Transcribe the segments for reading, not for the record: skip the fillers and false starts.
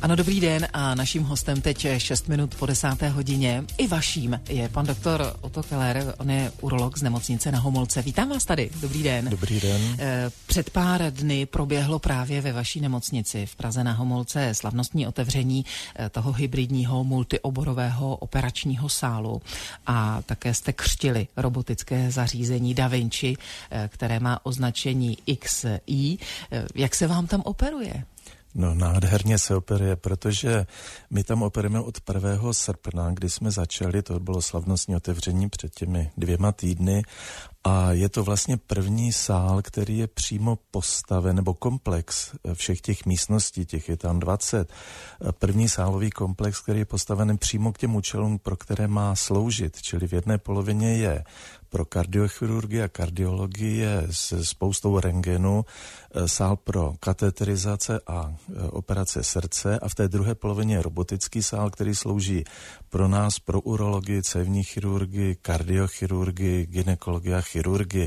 Ano, dobrý den a naším hostem teď 6 minut po 10. hodině i vaším je pan doktor Otto Keller, on je urolog z nemocnice Na Homolce. Vítám vás tady, dobrý den. Dobrý den. Před pár dny proběhlo právě ve vaší nemocnici v Praze Na Homolce slavnostní otevření toho hybridního multioborového operačního sálu a také jste křtili robotické zařízení Da Vinci, které má označení XI. Jak se vám tam operuje? No, nádherně se operuje, protože my tam operujeme od 1. srpna, kdy jsme začali, to bylo slavnostní otevření před těmi 2 týdny a je to vlastně první sál, který je přímo postaven, nebo komplex všech těch místností, těch je tam 20. První sálový komplex, který je postaven přímo k těm účelům, pro které má sloužit, čili v jedné polovině je pro kardiochirurgii a kardiologii je s spoustou rentgenu, sál pro kateterizace a operace srdce a v té druhé polovině je robotický sál, který slouží pro nás, pro urologii, cévní chirurgii, kardiochirurgii, gynekologii a chirurgii.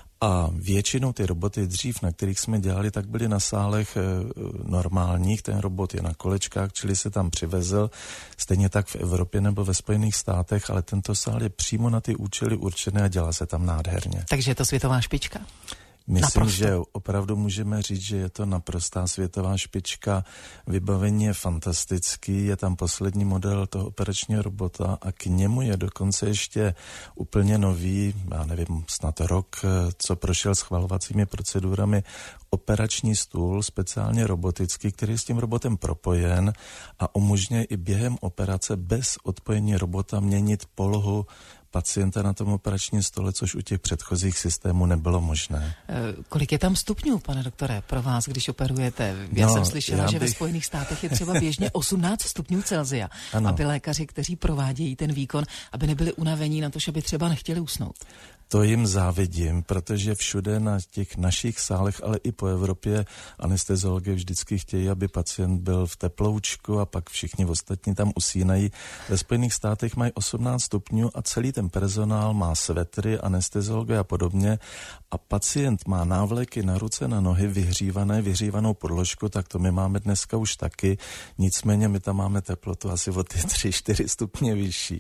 A většinou ty roboty dřív, na kterých jsme dělali, tak byly na sálech normálních. Ten robot je na kolečkách, čili se tam přivezl, stejně tak v Evropě nebo ve Spojených státech, ale tento sál je přímo na ty účely určené a dělá se tam nádherně. Takže je to světová špička? Myslím, naprosto. Že opravdu můžeme říct, že je to naprostá světová špička. Vybavení je fantastický, je tam poslední model toho operačního robota a k němu je dokonce ještě úplně nový, já nevím, snad rok, co prošel schvalovacími procedurami, operační stůl, speciálně robotický, který je s tím robotem propojen a umožňuje i během operace bez odpojení robota měnit polohu pacienta na tom operačním stole, což u těch předchozích systémů nebylo možné. Kolik je tam stupňů, pane doktore, pro vás, když operujete? Já jsem slyšela, že ve Spojených státech je třeba běžně 18 stupňů Celsia, ano. Aby lékaři, kteří provádějí ten výkon, aby nebyli unavení na to, že by třeba nechtěli usnout. To jim závidím, protože všude na těch našich sálech, ale i po Evropě anesteziologie vždycky chtějí, aby pacient byl v teploučku a pak všichni ostatní tam usínají. Ve Spojených státech mají 18 stupňů a celý ten personál má svetry, anesteziologie a podobně a pacient má návleky na ruce, na nohy, vyhřívanou podložku, tak to my máme dneska už taky, nicméně my tam máme teplotu asi o ty 3-4 stupně vyšší.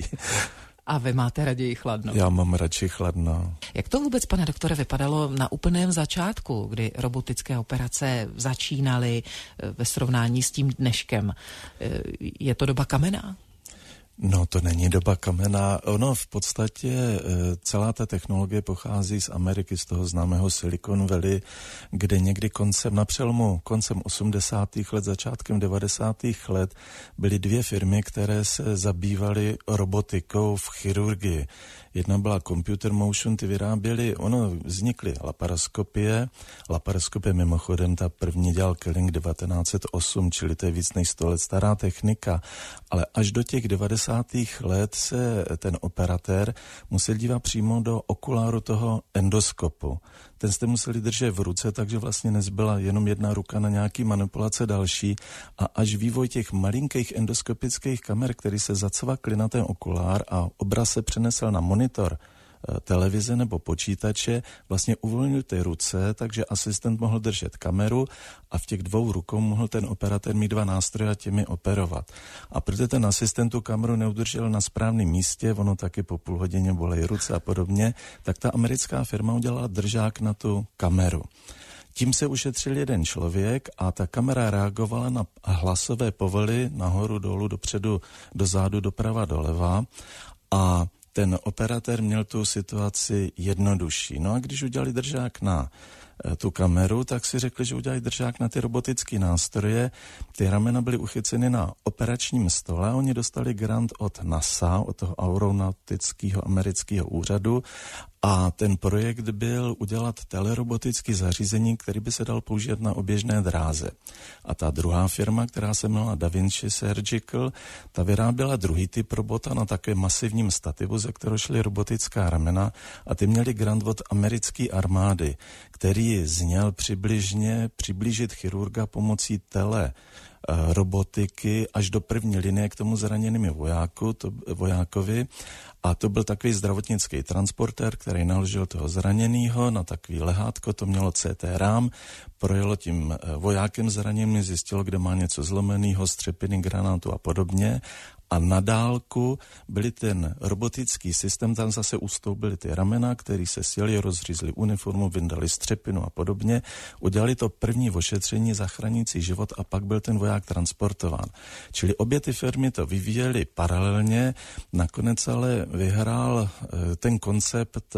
A vy máte raději chladno? Já mám radši chladno. Jak to vůbec, pane doktore, vypadalo na úplném začátku, kdy robotické operace začínaly ve srovnání s tím dneškem? Je to doba kamenná? No, to není doba kamenná. Ono v podstatě celá ta technologie pochází z Ameriky, z toho známého Silicon Valley, kde někdy koncem 80. let, začátkem 90. let byly 2 firmy, které se zabývaly robotikou v chirurgii. Jedna byla Computer Motion, ty vyráběly, vznikly laparoskopie mimochodem, ta první dělal Killing 1908, čili to je víc než 100 let stará technika, ale až do těch 90. let se ten operatér musel dívat přímo do okuláru toho endoskopu. Ten jste museli držet v ruce, takže vlastně nezbyla jenom jedna ruka na nějaký manipulace další a až vývoj těch malinkých endoskopických kamer, který se zacvakly na ten okulár a obraz se přenesl na monitor televize nebo počítače, vlastně uvolnil ty ruce, takže asistent mohl držet kameru a v těch 2 rukou mohl ten operatér mít 2 nástroje a těmi operovat. A protože ten asistent tu kameru neudržel na správném místě, ono taky po půl hodině bolej ruce a podobně, tak ta americká firma udělala držák na tu kameru. Tím se ušetřil jeden člověk a ta kamera reagovala na hlasové povely nahoru, dolů, dopředu, dozadu, doprava, doleva a ten operatér měl tu situaci jednodušší. No a když udělali držák na tu kameru, tak si řekli, že udělají držák na ty robotické nástroje. Ty ramena byly uchyceny na operačním stole a oni dostali grant od NASA, od toho aeronautického amerického úřadu a ten projekt byl udělat telerobotické zařízení, který by se dal použít na oběžné dráze. A ta druhá firma, která se jmenovala Da Vinci Surgical, ta vyráběla druhý typ robota na takovém masivním stativu, ze kterého šly robotická ramena a ty měli grant od americké armády, který zněl přiblížit chirurga pomocí robotiky až do první linie k tomu zraněnému vojákovi. A to byl takový zdravotnický transportér, který naložil toho zraněného na takový lehátko, to mělo CT rám, projelo tím vojákem zraněným, zjistilo, kde má něco zlomeného, střepiny, granátu a podobně. A na dálku byly ten robotický systém, tam zase ustoupily ty ramena, který se sjeli, rozřízli uniformu, vyndali střepinu a podobně. Udělali to první ošetření zachraňující život a pak byl ten voják transportován. Čili obě ty firmy to vyvíjely paralelně, nakonec ale vyhrál ten koncept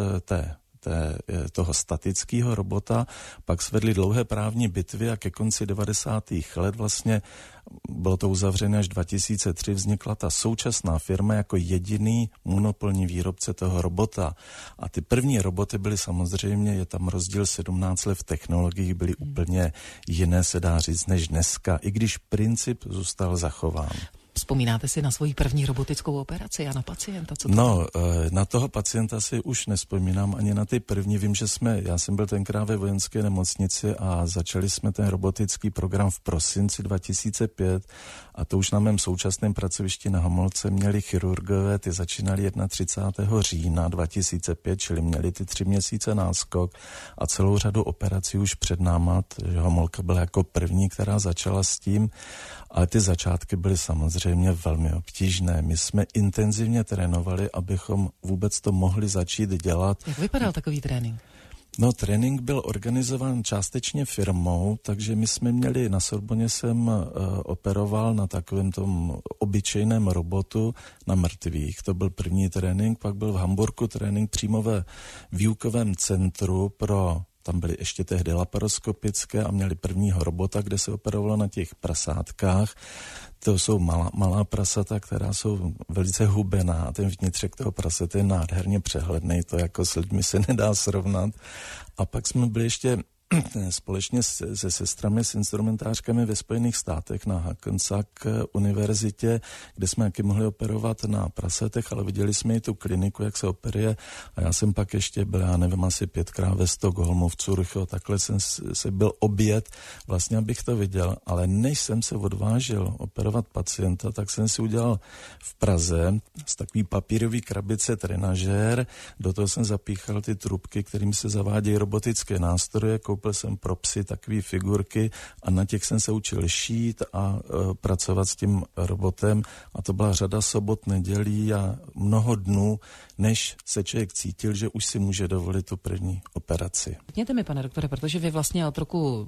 toho statického robota, pak svedli dlouhé právní bitvy a ke konci 90. let vlastně bylo to uzavřené až 2003, vznikla ta současná firma jako jediný monopolní výrobce toho robota. A ty první roboty byly samozřejmě, je tam rozdíl 17 let v technologiích, byly úplně jiné, se dá říct, než dneska, i když princip zůstal zachován. Vzpomínáte si na svoji první robotickou operaci a na pacienta? Co to no, na toho pacienta si už nevzpomínám ani na ty první. Vím, že já jsem byl tenkrát ve vojenské nemocnici a začali jsme ten robotický program v prosinci 2005 a to už na mém současném pracovišti na Homolce měli chirurgové, ty začínali 31. října 2005, čili měli ty 3 měsíce náskok a celou řadu operací už před náma, že Homolka byla jako první, která začala s tím, ale ty začátky byly samozřejmě velmi obtížné. My jsme intenzivně trénovali, abychom vůbec to mohli začít dělat. Jak vypadal takový trénink? No, trénink byl organizován částečně firmou, takže my jsme měli, na Sorboně jsem operoval na takovém tom obyčejném robotu na mrtvých. To byl první trénink, pak byl v Hamburku trénink přímo ve výukovém centru tam byly ještě tehdy laparoskopické a měli prvního robota, kde se operovalo na těch prasátkách. To jsou malá prasata, která jsou velice hubená a ten vnitřek toho prasata je nádherně přehledný, to jako s lidmi se nedá srovnat. A pak jsme byli ještě společně se sestrami, s instrumentářkami ve Spojených státech na Hackensack univerzitě, kde jsme taky mohli operovat na prasetech, ale viděli jsme i tu kliniku, jak se operuje a já jsem pak ještě byl, já nevím, asi 5krát ve Stockholmu, v Curychu, takhle jsem se byl oběd, vlastně abych to viděl, ale než jsem se odvážil operovat pacienta, tak jsem si udělal v Praze z takový papírový krabice trenažér, do toho jsem zapíchal ty trubky, kterými se zavádějí robotické nástroje, koupil jsem pro psy takové figurky a na těch jsem se učil šít a pracovat s tím robotem a to byla řada sobot, nedělí a mnoho dnů, než se člověk cítil, že už si může dovolit tu první operaci. Řekněte mi, pane doktore, protože vy vlastně od roku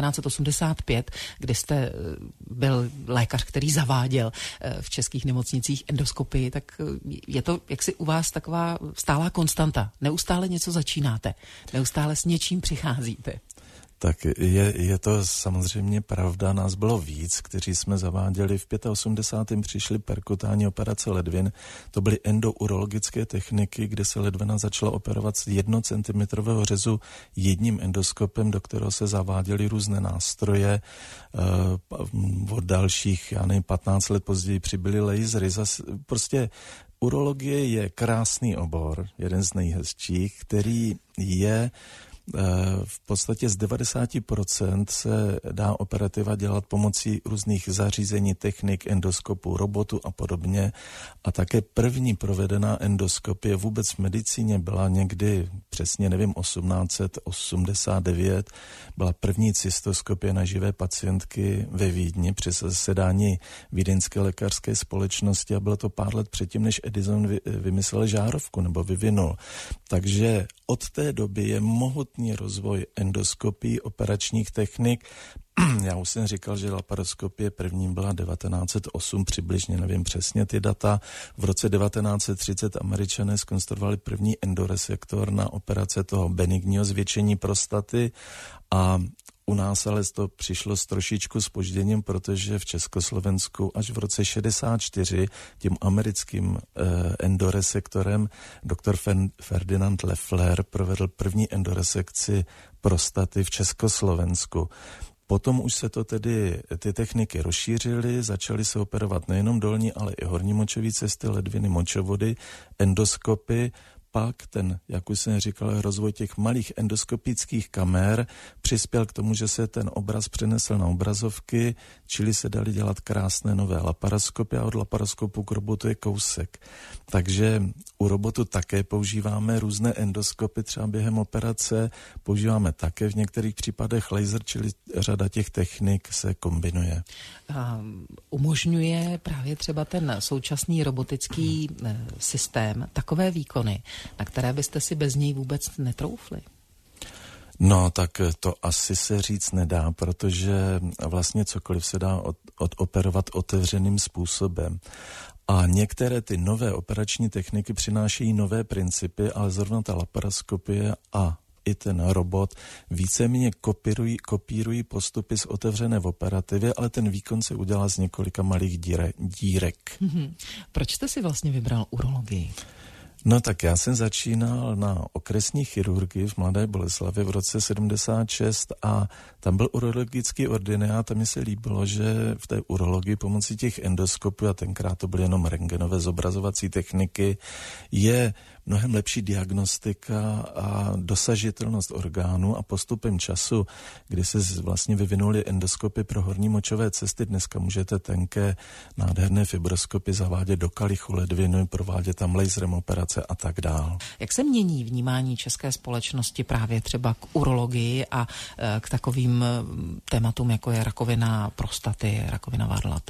1985, kdy jste byl lékař, který zaváděl v českých nemocnicích endoskopii, tak je to jaksi u vás taková stálá konstanta. Neustále něco začínáte, neustále s něčím přicházíte. Tak je to samozřejmě pravda, nás bylo víc, kteří jsme zaváděli. V 85. přišly perkutální operace ledvin, to byly endourologické techniky, kde se ledvina začala operovat z 1 centimetrového řezu jedním endoskopem, do kterého se zaváděly různé nástroje. Od dalších, 15 let později přibyly lasery. Prostě urologie je krásný obor, jeden z nejhezčích, který je v podstatě z 90% se dá operativa dělat pomocí různých zařízení, technik, endoskopů, robotů a podobně. A také první provedená endoskopie vůbec v medicíně byla někdy, přesně nevím, 1889. Byla první cystoskopie na živé pacientky ve Vídni při zasedání Vídeňské lékařské společnosti a bylo to pár let předtím, než Edison vymyslel žárovku nebo vyvinul. Takže od té doby je mohutný rozvoj endoskopií, operačních technik. Já už jsem říkal, že laparoskopie první byla 1908, přibližně nevím přesně ty data. V roce 1930 Američané zkonstruovali první endoresektor na operace toho benigního zvětšení prostaty a u nás ale to přišlo s trošičku zpožděním, protože v Československu až v roce 64 tím americkým endoresektorem doktor Ferdinand Leffler provedl první endoresekci prostaty v Československu. Potom už se to tedy, ty techniky rozšířily, začaly se operovat nejenom dolní, ale i horní močové cesty, ledviny, močovody, endoskopy. pak jak už jsem říkal, rozvoj těch malých endoskopických kamer přispěl k tomu, že se ten obraz přenesl na obrazovky, čili se dali dělat krásné nové laparoskopy a od laparoskopu k robotu je kousek. Takže u robotu také používáme různé endoskopy, třeba během operace používáme také v některých případech laser, čili řada těch technik se kombinuje. Umožňuje právě třeba ten současný robotický systém takové výkony, na které byste si bez něj vůbec netroufli? No, tak to asi se říct nedá, protože vlastně cokoliv se dá odoperovat otevřeným způsobem. A některé ty nové operační techniky přinášejí nové principy, ale zrovna ta laparoskopie a i ten robot víceméně kopírují postupy z otevřené operativy, ale ten výkon se udělá z několika malých dírek. Proč jste si vlastně vybral urologii? No tak já jsem začínal na okresní chirurgii v Mladé Boleslavi v roce 76 a tam byl urologický ordinát a mně se líbilo, že v té urologii pomocí těch endoskopů, a tenkrát to byly jenom rentgenové zobrazovací techniky, je mnohem lepší diagnostika a dosažitelnost orgánů a postupem času, kdy se vlastně vyvinuly endoskopy pro horní močové cesty, dneska můžete tenké nádherné fibroskopy zavádět do kalichu ledviny, provádět tam laserem operace a tak dál. Jak se mění vnímání české společnosti právě třeba k urologii a k takovým tématům, jako je rakovina prostaty, rakovina varlat?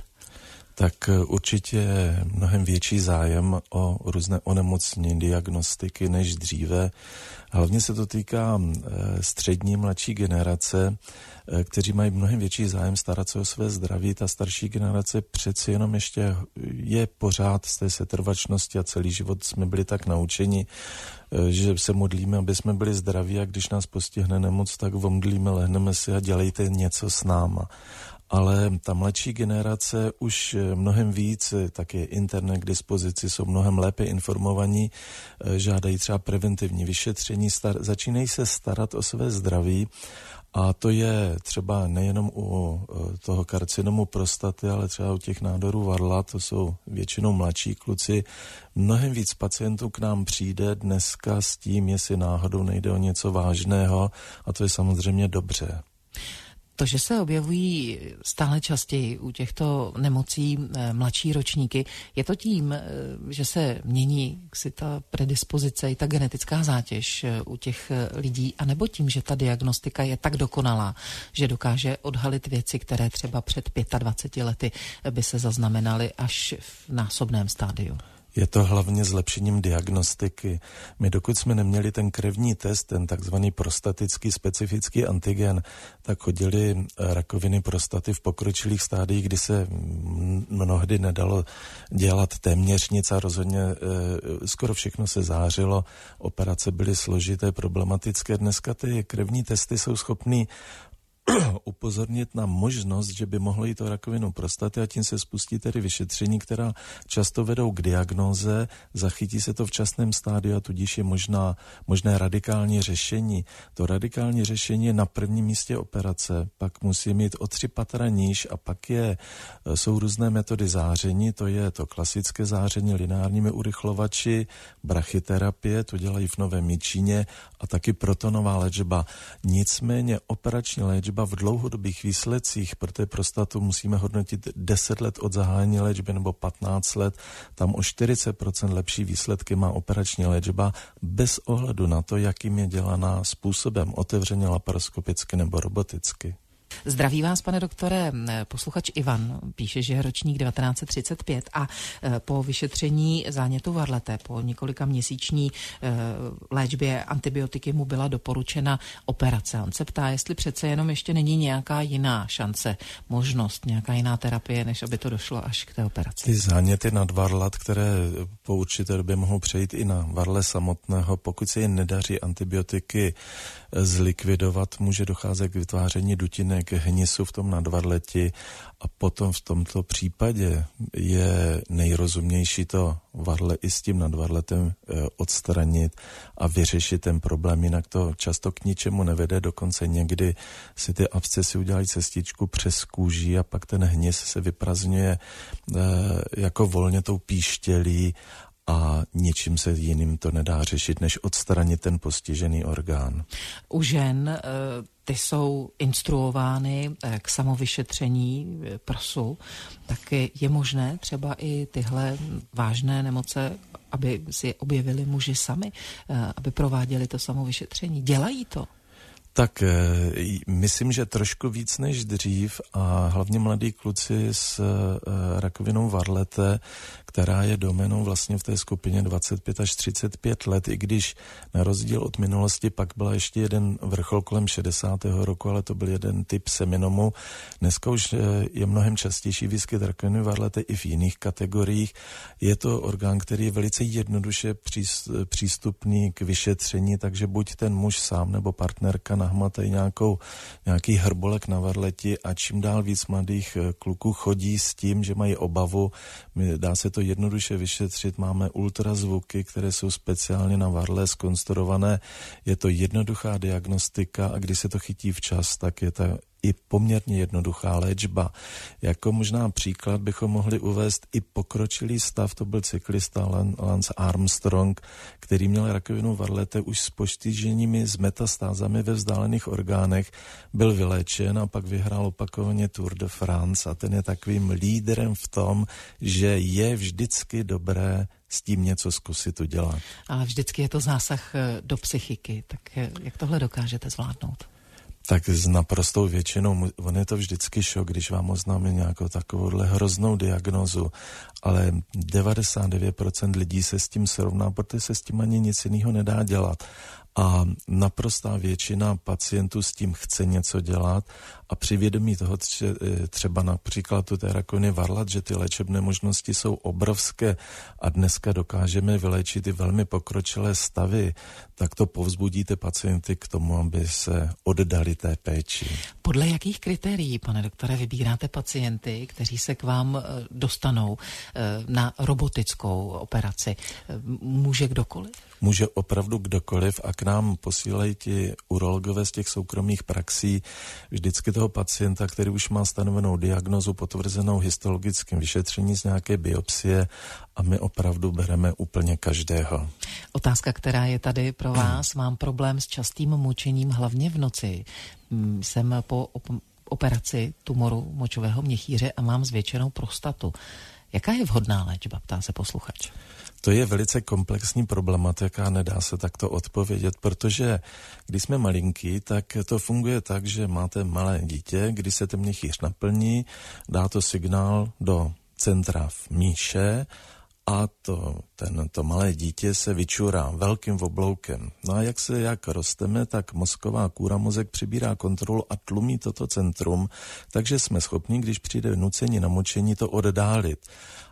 Tak určitě je mnohem větší zájem o různé onemocnění, diagnostiky než dříve. Hlavně se to týká střední, mladší generace, kteří mají mnohem větší zájem starat se o své zdraví. Ta starší generace přeci jenom ještě je pořád z té setrvačnosti a celý život jsme byli tak naučeni, že se modlíme, aby jsme byli zdraví a když nás postihne nemoc, tak omdlíme, lehneme si a dělejte něco s náma. Ale ta mladší generace už mnohem víc, tak je internet k dispozici, jsou mnohem lépe informovaní, žádají třeba preventivní vyšetření, začínají se starat o své zdraví a to je třeba nejenom u toho karcinomu prostaty, ale třeba u těch nádorů varla, to jsou většinou mladší kluci. Mnohem víc pacientů k nám přijde dneska s tím, jestli náhodou nejde o něco vážného a to je samozřejmě dobře. To, že se objevují stále častěji u těchto nemocí mladší ročníky, je to tím, že se mění si ta predispozice i ta genetická zátěž u těch lidí, anebo tím, že ta diagnostika je tak dokonalá, že dokáže odhalit věci, které třeba před 25 lety by se zaznamenaly až v násobném stádiu? Je to hlavně zlepšením diagnostiky. My dokud jsme neměli ten krevní test, ten takzvaný prostatický specifický antigen, tak chodili rakoviny prostaty v pokročilých stádiích, kdy se mnohdy nedalo dělat téměř nic a rozhodně skoro všechno se zářilo. Operace byly složité, problematické. Dneska ty krevní testy jsou schopný upozornit na možnost, že by mohlo jít o rakovinu prostaty a tím se spustí tedy vyšetření, která často vedou k diagnóze, zachytí se to v časném stádiu a tudíž je možné radikální řešení. To radikální řešení je na prvním místě operace, pak musí mít o 3 patra níž a pak jsou různé metody záření, to je to klasické záření lineárními urychlovači, brachyterapie, to dělají v Novém Jičíně a taky protonová léčba. Nicméně operační léčba v dlouhodobých výsledcích, protože prostatu musíme hodnotit 10 let od zahájení léčby nebo 15 let, tam o 40% lepší výsledky má operační léčba bez ohledu na to, jakým je dělaná způsobem, otevřeně laparoskopicky nebo roboticky. Zdraví vás, pane doktore, posluchač Ivan píše, že je ročník 1935 a po vyšetření zánětu varlete, po několika měsíční léčbě antibiotiky mu byla doporučena operace. On se ptá, jestli přece jenom ještě není nějaká jiná šance, možnost, nějaká jiná terapie, než aby to došlo až k té operaci. Ty záněty nadvarlat, které po určité době mohou přejít i na varle samotného, pokud se jen nedaří antibiotiky zlikvidovat, může docházet k vytváření dutinek hnisu v tom nadvarleti a potom v tomto případě je nejrozumnější to varle i s tím nadvarletem odstranit a vyřešit ten problém, jinak to často k ničemu nevede, dokonce někdy si ty abscesy udělají cestičku přes kůži a pak ten hnis se vyprazňuje jako volně tou píštělí a ničím se jiným to nedá řešit, než odstranit ten postižený orgán. U žen ty jsou instruovány k samovyšetření prsu, tak je možné třeba i tyhle vážné nemoce, aby si objevili muži sami, aby prováděli to samovyšetření. Dělají to? Tak myslím, že trošku víc než dřív a hlavně mladí kluci s rakovinou varlete, která je doménou vlastně v té skupině 25 až 35 let, i když na rozdíl od minulosti pak byla ještě jeden vrchol kolem 60. roku, ale to byl jeden typ seminomu. Dneska už je mnohem častější výskyt rakoviny varlete i v jiných kategoriích. Je to orgán, který je velice jednoduše přístupný k vyšetření, takže buď ten muž sám nebo partnerka nahmatají nějaký hrbolek na varleti a čím dál víc mladých kluků chodí s tím, že mají obavu. Dá se to jednoduše vyšetřit, máme ultrazvuky, které jsou speciálně na varle zkonstruované. Je to jednoduchá diagnostika a když se to chytí včas, tak je to i poměrně jednoduchá léčba. Jako možná příklad bychom mohli uvést i pokročilý stav, to byl cyklista Lance Armstrong, který měl rakovinu varlete už s postiženími s metastázami ve vzdálených orgánech, byl vyléčen a pak vyhrál opakovaně Tour de France a ten je takovým lídrem v tom, že je vždycky dobré s tím něco zkusit udělat. Ale vždycky je to zásah do psychiky, tak jak tohle dokážete zvládnout? Tak s naprostou většinou, on je to vždycky šok, když vám oznámí nějakou takovouhle hroznou diagnózu, ale 99% lidí se s tím srovná, protože se s tím ani nic jiného nedá dělat. A naprostá většina pacientů s tím chce něco dělat a při vědomí toho třeba například u té rakoviny varlat, že ty léčebné možnosti jsou obrovské a dneska dokážeme vyléčit i velmi pokročilé stavy, tak to povzbudíte pacienty k tomu, aby se oddali té péči. Podle jakých kritérií, pane doktore, vybíráte pacienty, kteří se k vám dostanou na robotickou operaci? Může kdokoliv? Může opravdu kdokoliv a k nám posílají ti urologové z těch soukromých praxí vždycky toho pacienta, který už má stanovenou diagnozu potvrzenou histologickým vyšetřením z nějaké biopsie a my opravdu bereme úplně každého. Otázka, která je tady pro vás. Mám problém s častým močením hlavně v noci. Jsem po operaci tumoru močového měchýře a mám zvětšenou prostatu. Jaká je vhodná léčba, ptá se posluchač. To je velice komplexní problematika, nedá se takto odpovědět, protože když jsme malinký, tak to funguje tak, že máte malé dítě, když se ten měchýř naplní, dá to signál do centra v míše a to malé dítě se vyčurá velkým obloukem. No a jak rosteme, tak mozková kůra, mozek přibírá kontrolu a tlumí toto centrum, takže jsme schopni, když přijde nucení na močení, to oddálit.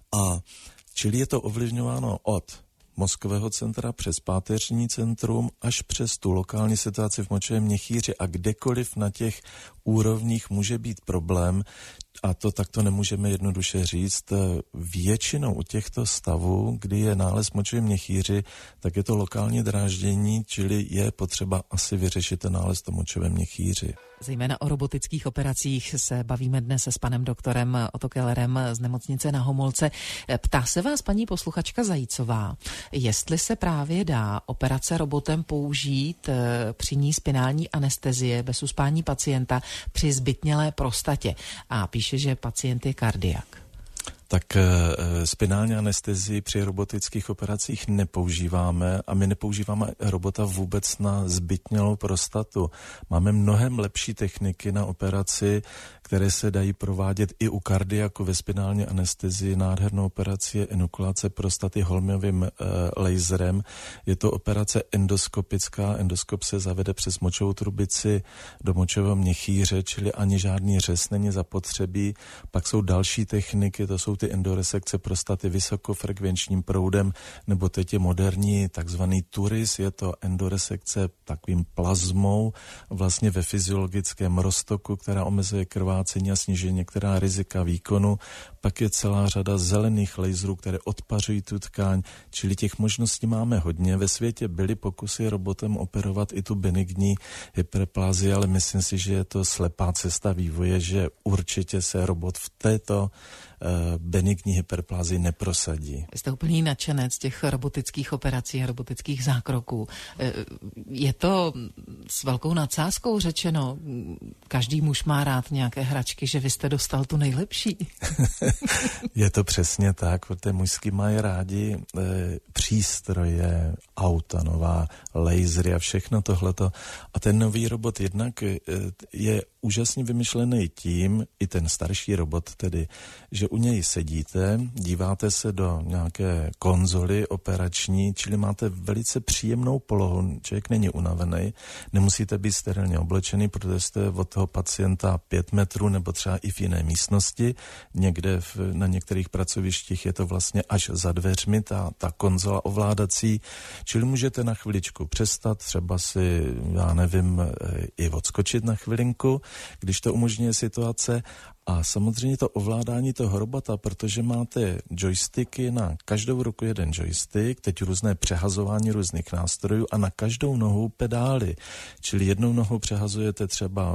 Čili je to ovlivňováno od mozkového centra přes páteřní centrum až přes tu lokální situaci v močovém měchýři a kdekoliv na těch úrovních může být problém a to takto nemůžeme jednoduše říct. Většinou u těchto stavů, kdy je nález v močovém měchýři, tak je to lokální dráždění, čili je potřeba asi vyřešit ten nález v močovém měchýři. Zejména o robotických operacích se bavíme dnes s panem doktorem Otto Kellerem z nemocnice na Homolce. Ptá se vás paní posluchačka Zajícová, jestli se právě dá operace robotem použít při ní spinální anestezie bez uspání pacienta při zbytnělé prostatě. A píše, že pacient je kardiak. Tak spinální anestezii při robotických operacích nepoužíváme a my nepoužíváme robota vůbec na zbytnělou prostatu. Máme mnohem lepší techniky na operaci, které se dají provádět i u kardiaku ve spinální anestezii. Nádhernou operaci je enukulace prostaty holmiovým laserem. Je to operace endoskopická. Endoskop se zavede přes močovou trubici do močového měchýře, čili ani žádný řez není zapotřebí. Pak jsou další techniky, to jsou ty endoresekce prostaty vysokofrekvenčním proudem, nebo teď je moderní takzvaný TURIS, je to endoresekce takovým plazmou vlastně ve fyziologickém roztoku, která omezuje krvácení a snižuje některá rizika výkonu. Pak je celá řada zelených laserů, které odpařují tu tkáň, čili těch možností máme hodně. Ve světě byly pokusy robotem operovat i tu benigní hyperplázii, ale myslím si, že je to slepá cesta vývoje, že určitě se robot v této benigní hyperplázii neprosadí. Vy jste úplný nadšenec těch robotických operací a robotických zákroků. Je to s velkou nadsázkou řečeno, každý muž má rád nějaké hračky, že vy jste dostal tu nejlepší? Je to přesně tak, protože mužský mají rádi přístroje, auta nová, lasery a všechno tohleto. A ten nový robot jednak je úžasně vymyšlený tím, i ten starší robot tedy, že u něj sedíte, díváte se do nějaké konzoly operační, čili máte velice příjemnou polohu, člověk není unavený, nemusíte být sterilně oblečený, protože jste od toho pacienta 5 metrů nebo třeba i v jiné místnosti, někde na některých pracovištích je to vlastně až za dveřmi, ta konzola ovládací, čili můžete na chviličku přestat, třeba si, já nevím, i odskočit na chvilinku, když to umožňuje situace. A samozřejmě to ovládání toho robota, protože máte joysticky, na každou ruku jeden joystick, teď různé přehazování různých nástrojů a na každou nohu pedály. Čili jednou nohou přehazujete třeba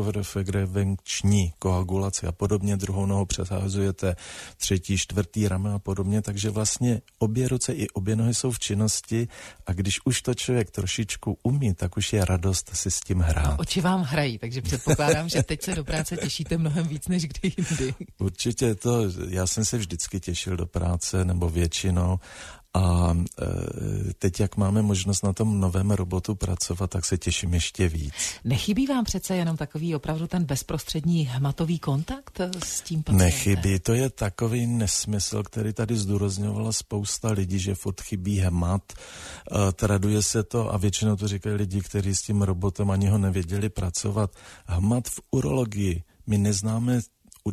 vysokofrekvenční koagulaci a podobně, druhou nohou přehazujete třetí, čtvrtý rame a podobně, takže vlastně obě ruce i obě nohy jsou v činnosti a když už to člověk trošičku umí, tak už je radost si s tím hrát. No, oči vám hrají, takže předpokládám, že teď se do práce těšíte mnohem víc než kdy jindy. Určitě já jsem se vždycky těšil do práce, nebo většinou. A teď, jak máme možnost na tom novém robotu pracovat, tak se těším ještě víc. Nechybí vám přece jenom takový opravdu ten bezprostřední hmatový kontakt s tím pacientem? Nechybí, to je takový nesmysl, který tady zdůrazňovala spousta lidí, že furt chybí hmat, traduje se to a většinou to říkají lidi, kteří s tím robotem ani ho nevěděli pracovat. Hmat v urologii, my neznáme u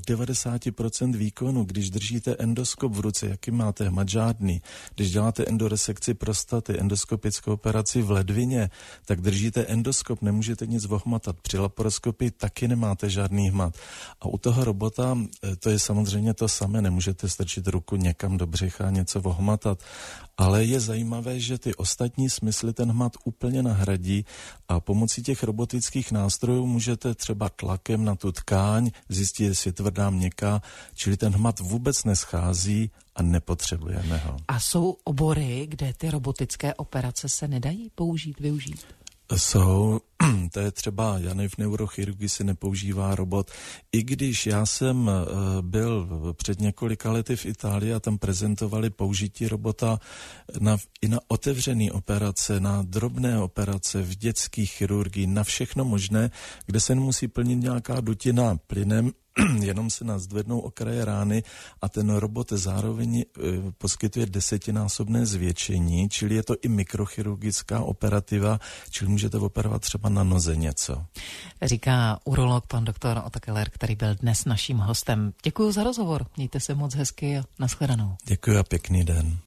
90% výkonu, když držíte endoskop v ruce, jaký máte hmat? Žádný. Když děláte endoresekci prostaty, endoskopickou operaci v ledvině, tak držíte endoskop, nemůžete nic ohmatat. Při laparoskopii taky nemáte žádný hmat. A u toho robota to je samozřejmě to samé, nemůžete strčit ruku někam do břicha a něco ohmatat. Ale je zajímavé, že ty ostatní smysly ten hmat úplně nahradí a pomocí těch robotických nástrojů můžete třeba tlakem na tu tkáň zjistit, jestli je tvrdá, měkká, čili ten hmat vůbec neschází a nepotřebujeme ho. A jsou obory, kde ty robotické operace se nedají využít? Jsou, to je třeba, v neurochirurgii se nepoužívá robot. I když já jsem byl před několika lety v Itálii a tam prezentovali použití robota i na otevřené operace, na drobné operace, v dětské chirurgii, na všechno možné, kde se nemusí plnit nějaká dutina plynem, jenom se nazdvednou okraje rány a ten robot zároveň poskytuje 10násobné zvětšení, čili je to i mikrochirurgická operativa, čili můžete operovat třeba na noze něco. Říká urolog pan doktor Otto Keller, který byl dnes naším hostem. Děkuji za rozhovor, mějte se moc hezky a nashledanou. Děkuji a pěkný den.